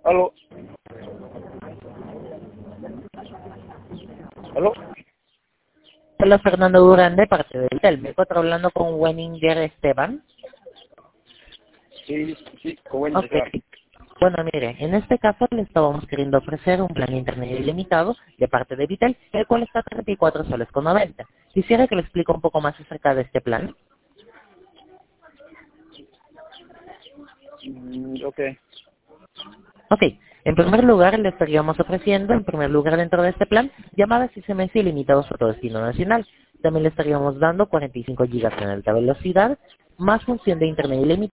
Aló. Aló. Hola, Fernando Durán, de parte de Vitel. Me encuentro hablando con Wenninger Esteban. Sí, sí, con buen Ok. día. Bueno, mire, en este caso le estábamos queriendo ofrecer un plan de internet ilimitado de parte de Vitel, el cual está a 34 soles con 90. Quisiera que le explique un poco más acerca de este plan. Ok. Ok. En primer lugar, le estaríamos ofreciendo, en primer lugar dentro de este plan, llamadas SMS ilimitados a todo destino nacional. También le estaríamos dando 45 gigas en alta velocidad, más función de internet ilimitado